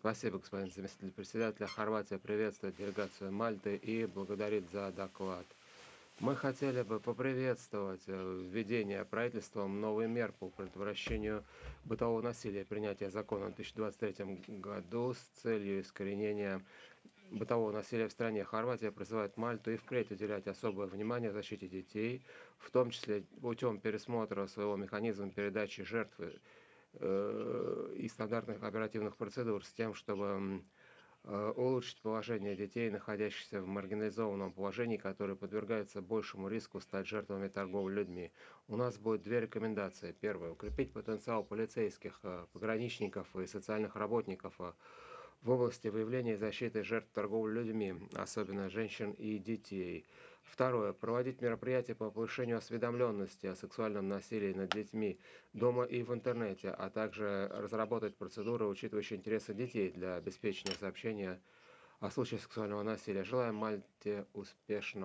Спасибо, господин заместитель председателя. Хорватия приветствует делегацию Мальты и благодарит за доклад. Мы хотели бы поприветствовать введение правительством новых мер по предотвращению бытового насилия, принятие закона в 2023 году с целью искоренения бытового насилия в стране. Хорватия призывает Мальту и впредь уделять особое внимание защите детей, в том числе путем пересмотра своего механизма передачи жертвы и стандартных оперативных процедур с тем, чтобы улучшить положение детей, находящихся в маргинализованном положении, которые подвергаются большему риску стать жертвами торговли людьми. У нас будет две рекомендации. Первое. Укрепить потенциал полицейских, пограничников и социальных работников в области выявления и защиты жертв торговли людьми, особенно женщин и детей. Второе. Проводить мероприятия по повышению осведомленности о сексуальном насилии над детьми дома и в интернете, а также разработать процедуры, учитывающие интересы детей для обеспечения сообщения о случаях сексуального насилия. Желаем Мальте успешного